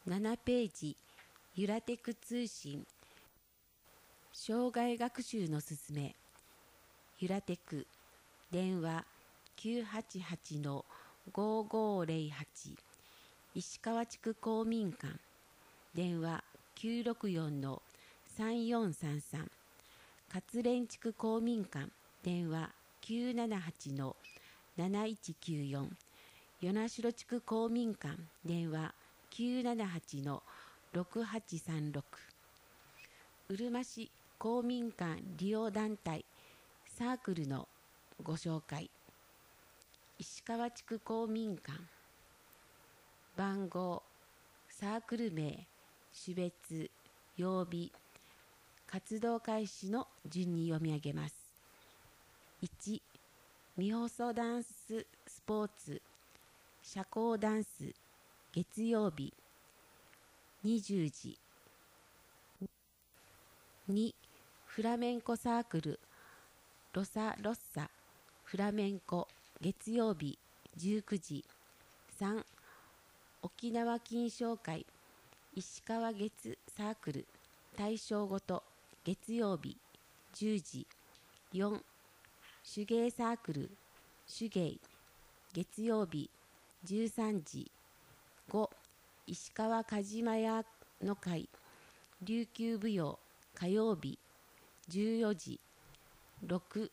7ページ、ゆらテク通信、障害学習のすすめ、ゆらテク、電話988-5508、石川地区公民館、電話964-3433、勝連地区公民館、電話978-7194、与那城地区公民館、電話978-6836、うるま市公民館利用団体サークルのご紹介。石川地区公民館、番号、サークル名、種別、曜日、活動開始の順に読み上げます。1、未放送ダンススポーツ社交ダンス月曜日20時。2、フラメンコサークルロサロッサフラメンコ月曜日19時。3、沖縄金賞会石川月サークル大賞ごと月曜日10時。4、手芸サークル手芸月曜日13時。5、石川鍛冶屋の会琉球舞踊火曜日14時。6、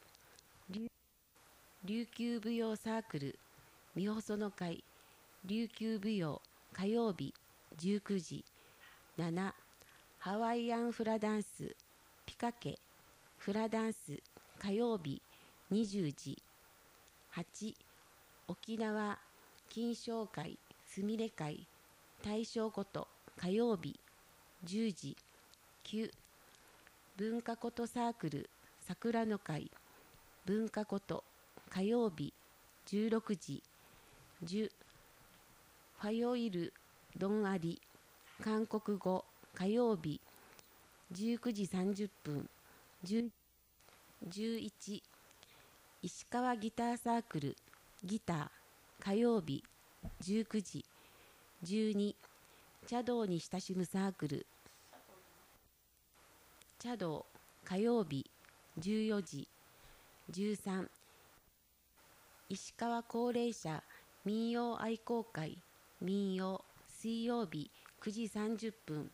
琉球舞踊サークル三細の会琉球舞踊火曜日19時。7、ハワイアンフラダンスピカケフラダンス火曜日20時。8、沖縄金賞会すみれ会大賞こと火曜日10時。9、文化ことサークル桜の会文化こと火曜日16時。10、ファヨイルドンアリ韓国語火曜日19時30分。11、石川ギターサークルギター火曜日19時。12、茶道に親しむサークル茶道火曜日14時。13、石川高齢者民謡愛好会民謡水曜日9時30分。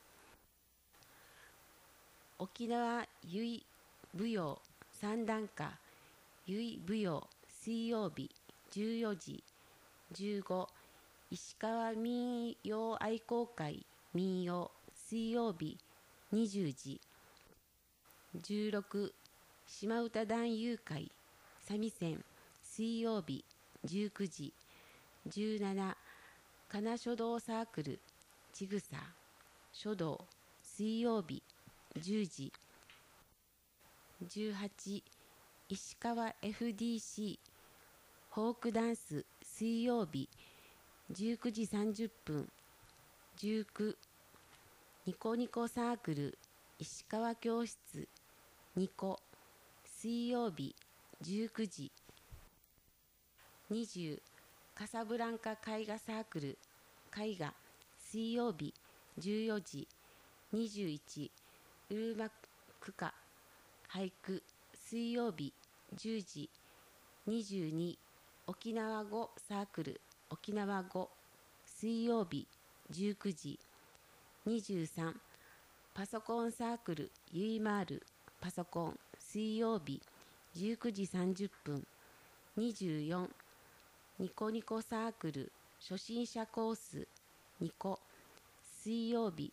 沖縄由舞踊三段歌由舞踊水曜日14時。15、石川民謡愛好会民謡水曜日20時。16、島唄男優会三味線水曜日19時。17、かな書道サークルちぐさ書道水曜日10時。18、石川 FDC フォークダンス水曜日19時30分。19、ニコニコサークル石川教室ニコ水曜日19時。20、カサブランカ絵画サークル絵画水曜日14時。21、うるま区歌俳句水曜日10時。22、沖縄語サークル沖縄語水曜日19時。23、パソコンサークルゆいまーるパソコン水曜日19時30分。24、ニコニコサークル初心者コースニコ水曜日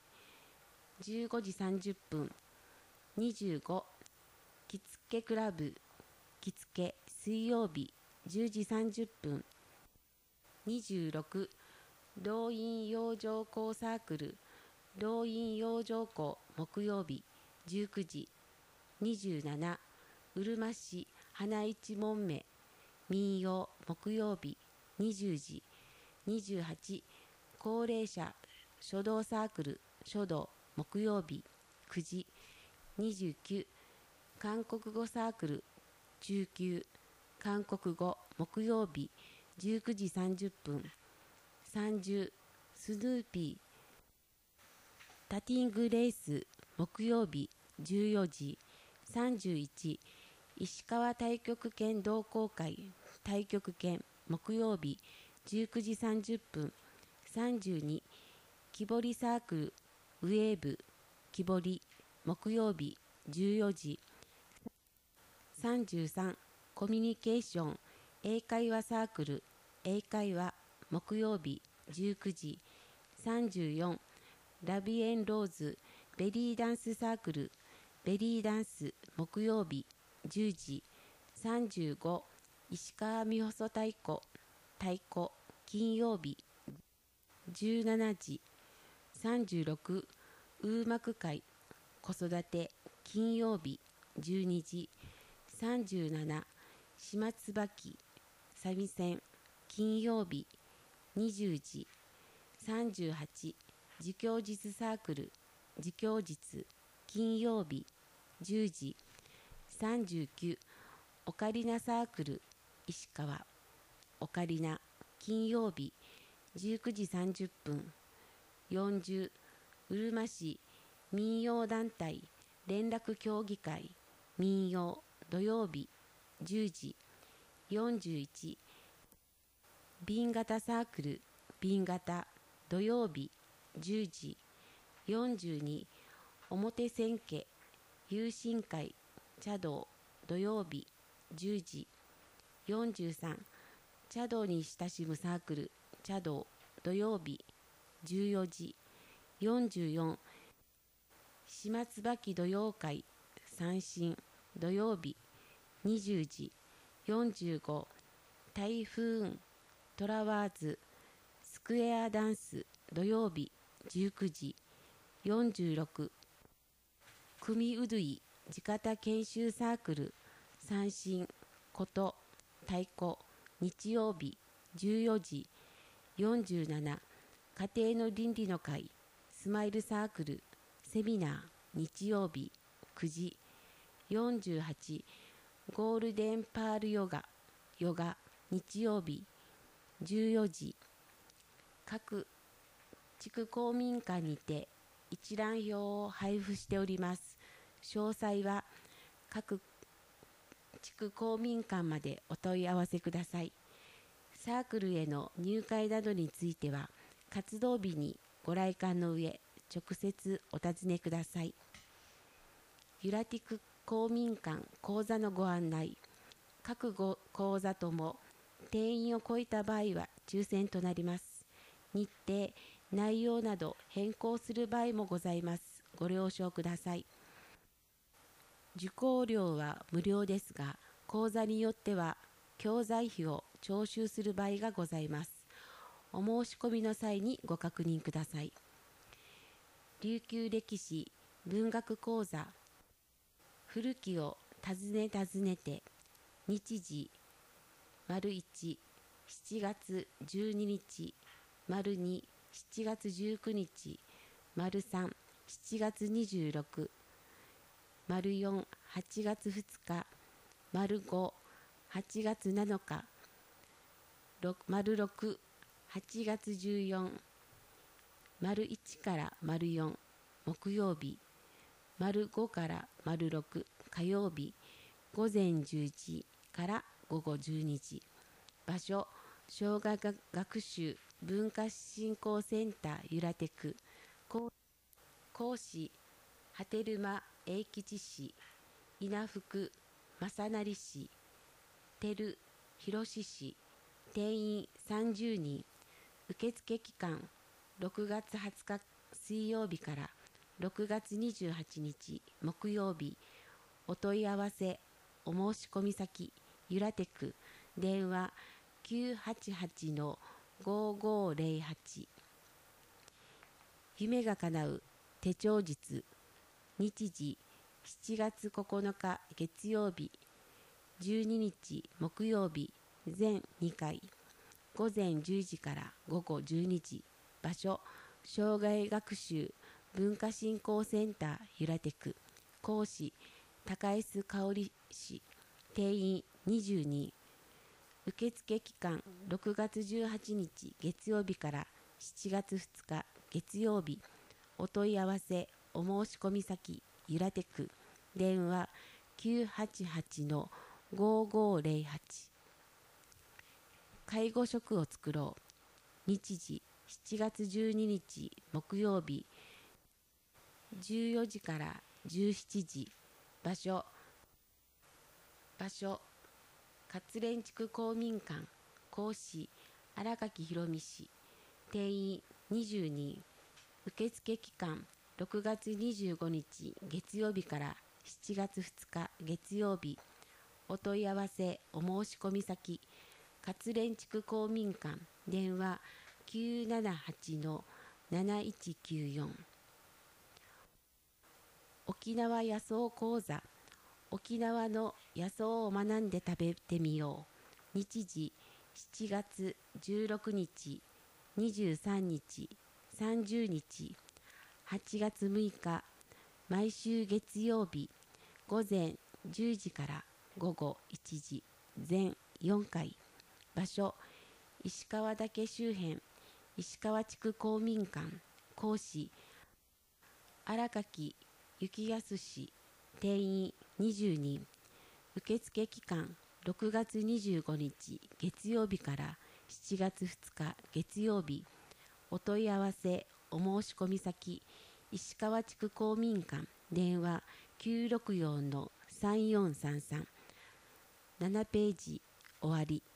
15時30分。25、着付けクラブ着付け水曜日10時30分。26、動員養生校サークル動員養生校木曜日19時。27、うるま市花一門目民謡木曜日20時。28、高齢者書道サークル書道木曜日9時。29、韓国語サークル中級韓国語木曜日19時30分。30、スヌーピータティングレース木曜日14時。31、石川太極拳同好会太極拳木曜日19時30分。32、木彫りサークルウェーブ木彫り木曜日14時。33、コミュニケーション英会話サークル英会話木曜日19時。34、ラビエンローズベリーダンスサークルベリーダンス木曜日10時。35、石川美細太鼓太鼓金曜日17時。36、ウーマク会子育て金曜日12時。37、島椿三味線金曜日20時。38、自供実サークル自供実金曜日10時。39、オカリナサークル石川オカリナ金曜日19時30分。40、うるま市民謡団体連絡協議会民謡土曜日10時。41、瓶型サークル瓶型土曜日10時。42、表千家友心会茶道土曜日10時。43、茶道に親しむサークル茶道土曜日14時。44、島椿土曜会三振土曜日20時。45、台風トラワーズスクエアダンス土曜日19時。46、組うどい地方研修サークル三振こと太鼓日曜日14時。47、家庭の倫理の会スマイルサークルセミナー日曜日9時。48、ゴールデンパールヨガヨガ日曜日14時。各地区公民館にて一覧表を配布しております。詳細は各地区公民館までお問い合わせください。サークルへの入会などについては活動日にご来館の上直接お尋ねください。ユラティク公民館講座のご案内。各講座とも定員を超えた場合は抽選となります。日程内容など変更する場合もございます。ご了承ください。受講料は無料ですが、講座によっては教材費を徴収する場合がございます。お申し込みの際にご確認ください。琉球歴史文学講座古きを訪ねて日時丸1、7月12日丸2、7月19日丸3、7月26丸4、8月2日丸5、8月7日丸6、8月14丸1から丸4木曜日丸5から丸6火曜日午前10時から午後12時。場所生涯学習文化振興センターゆらテク。講師波照間英吉氏稲福正成氏照広氏。定員30人。受付期間6月20日水曜日から6月28日木曜日。お問い合わせお申し込み先ゆらテク電話988-5508。夢が叶う手帳術。日時7月9日月曜日12日木曜日全2回午前10時から午後12時。場所生涯学習文化振興センターゆらテク。講師高須香織氏。定員20人。受付期間6月18日月曜日から7月2日月曜日。 お問い合わせお申し込み先ゆらテク電話988-5508。介護食を作ろう。日時7月12日木曜日14時から17時。場所勝連地区公民館講師荒垣宏美氏。定員20人。受付期間6月25日月曜日から7月2日月曜日。お問い合わせお申し込み先勝連地区公民館電話978-7194。沖縄野草講座。沖縄の野草を学んで食べてみよう。日時7月16日23日30日。8月6日毎週月曜日午前10時から午後1時。全4回。場所石川岳周辺石川地区公民館講師荒垣幸康氏。定員20人。受付期間6月25日月曜日から7月2日月曜日。お問い合わせお申し込み先石川地区公民館電話964-3433。7ページ終わり。